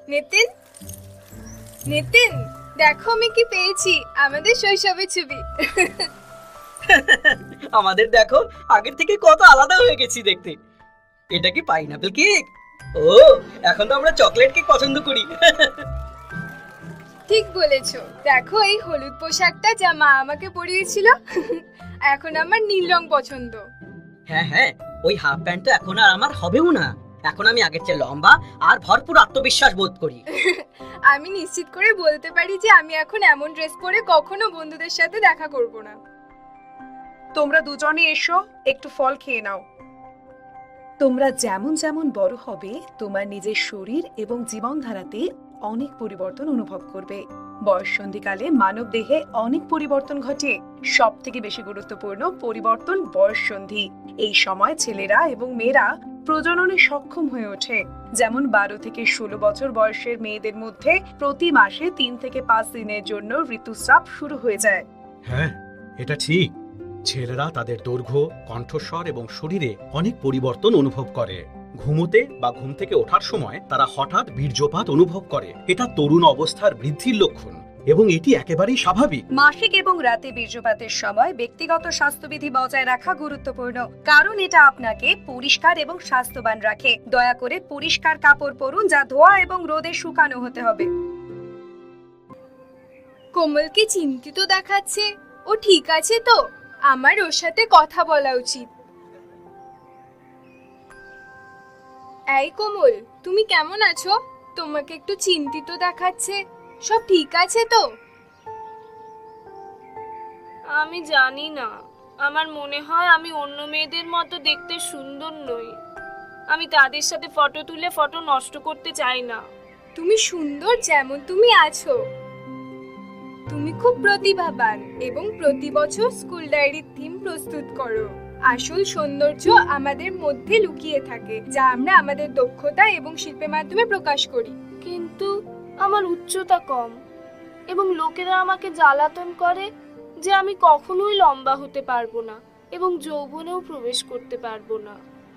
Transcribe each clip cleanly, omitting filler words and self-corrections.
নিতিন, নিতিন, দেখো আমি কি পেয়েছি, আমাদের শৈশবের ছবি। আমাদের দেখো আগের থেকে কত আলাদা হয়ে গেছি দেখতে। এটা কি পাইনাপেল কেক? ও, এখন তো আমরা চকলেট কেক পছন্দ করি। ঠিক বলেছো, দেখো এই হলুদ পোশাকটা যা মা আমাকে পরিয়েছিল, এখন আমার নীল রং পছন্দ। হ্যাঁ হ্যাঁ, ওই হাফ প্যান্টটা এখন আর আমার হবেও না। এখন আমি আগের চেয়ে লম্বা আর ভরপুর আত্মবিশ্বাস বোধ করি। আমি নিশ্চিত করে বলতে পারি যে আমি এখন এমন ড্রেস পরে কখনো বন্ধুদের সাথে দেখা করব না। তোমরা দুজনে এসো, একটু ফল খেয়ে নাও। তোমরা যেমন যেমন বড় হবে, তোমার নিজের শরীর এবং জীবনধারাতে অনেক পরিবর্তন অনুভব করবে। বয়ঃসন্ধিকালে মানব দেহে অনেক পরিবর্তন ঘটে। সব থেকে বেশি গুরুত্বপূর্ণ পরিবর্তন বয়ঃসন্ধি। এই সময় ছেলেরা এবং মেয়েরা প্রজননে সক্ষম হয়ে ওঠে। যেমন 12 থেকে 16 বছর বয়সের মেয়েদের মধ্যে প্রতি মাসে 3 থেকে 5 দিনের জন্য ঋতুস্রাব শুরু হয়ে যায়। হ্যাঁ, এটা ঠিক। ছেলেরা তাদের দৈর্ঘ্য, কণ্ঠস্বর এবং শরীরে অনেক পরিবর্তন অনুভব করে। ঘুমোতে বা ঘুম থেকে ওঠার সময় তারা হঠাৎ বীর্যপাত অনুভব করে। এটা তরুণ অবস্থার বৃদ্ধির লক্ষণ এবং এটি একেবারেই স্বাভাবিক। মাসিক এবং রাতে বীর্যপাতের সময় ব্যক্তিগত স্বাস্থ্যবিধি বজায় রাখা গুরুত্বপূর্ণ, কারণ এটা আপনাকে পরিষ্কার এবং স্বাস্থ্যবান রাখে। দয়া করে পরিষ্কার কাপড় পরুন, যা ধোয়া এবং রোদে শুকানো হতে হবে। কোমলকে চিন্তিত দেখাচ্ছে, ও ঠিক আছে তো? আমার ওর সাথে কথা বলা উচিত। এই কোমল, তুমি কেমন আছো? তোমাকে একটু চিন্তিত দেখাচ্ছে, সব ঠিক আছে তো? আমি জানি না, আমার মনে হয় আমি অন্য মেয়েদের মতো দেখতে সুন্দর নই। আমি তাদের সাথে ফটো তুলে ফটো নষ্ট করতে চাই না। তুমি সুন্দর যেমন তুমি আছো। তুমি খুব প্রতিভাবান এবং প্রতি বছর স্কুল ডায়েরির থিম প্রস্তুত করো। আসল সৌন্দর্য আমাদের মধ্যে লুকিয়ে থাকে, যা আমরা আমাদের দক্ষতা এবং শিল্পের মাধ্যমে প্রকাশ করি। কিন্তু আমার উচ্চতা কম এবং লোকেরা আমাকে জ্বালাতন করে যে আমি কখনোই লম্বা হতে পারবো না এবং যৌবনেও প্রবেশ করতে পারবো না।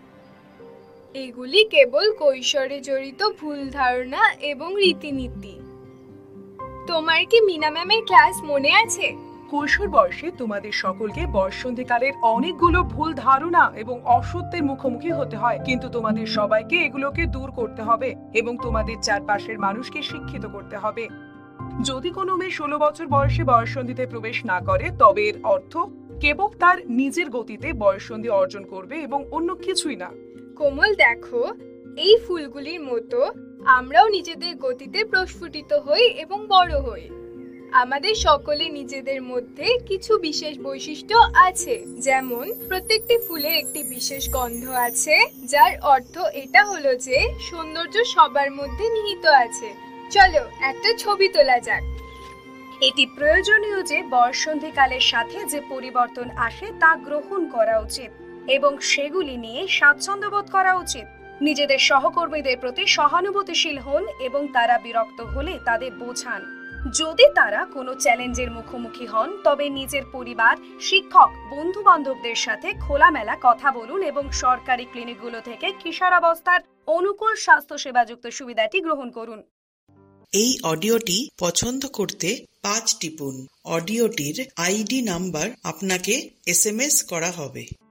এগুলি কেবল কৈশোরে জড়িত ভুল ধারণা এবং রীতিনীতি। তোমার কি মিনা ম্যামের ক্লাস মনে আছে? কৈশোর বয়সে তোমাদের সকলকে বয়ঃসন্ধিকালের অনেকগুলো ভুল ধারণা এবং অসত্যের মুখোমুখি হতে হয়, কিন্তু তোমাদের সবাইকে এগুলোকে দূর করতে হবে এবং তোমাদের চারপাশের মানুষকে শিক্ষিত করতে হবে। যদি কোনো মেয়ে 16 বছর বয়সে বয়ঃসন্ধিতে প্রবেশ না করে, তবে এর অর্থ কেবল তার নিজের গতিতে বয়ঃসন্ধি অর্জন করবে এবং অন্য কিছুই না। কোমল, দেখো, এই ফুলগুলির মতো আমরাও নিজেদের গতিতে প্রস্ফুটিত হই এবং বড় হই। আমাদের সকলে নিজেদের মধ্যে কিছু বিশেষ বৈশিষ্ট্য আছে, যেমন প্রত্যেকটি ফুলের একটি বিশেষ গন্ধ আছে, যার অর্থ এটা হলো যে সৌন্দর্য সবার মধ্যে নিহিত আছে। চলো একটা ছবি তোলা যাক। এটি প্রয়োজনীয় যে বয়ঃসন্ধিকালের সাথে যে পরিবর্তন আসে তা গ্রহণ করা উচিত এবং সেগুলি নিয়ে স্বাচ্ছন্দ্য বোধ করা উচিত। নিজেদের সহকর্মীদের প্রতি সহানুভূতিশীল হন এবং তারা বিরক্ত হলে তাদের বোঝান। যদি তারা কোনো চ্যালেঞ্জের মুখোমুখি হন, তবে নিজের পরিবার, শিক্ষক, বন্ধু বান্ধবদের সাথে খোলামেলা কথা বলুন এবং সরকারি ক্লিনিকগুলো থেকে কিশোরাবস্থার অনুকূল স্বাস্থ্যসেবাযুক্ত সুবিধাটি গ্রহণ করুন। এই অডিওটি পছন্দ করতে 5 টিপুন। অডিওটির আইডি নাম্বার আপনাকে SMS করা হবে।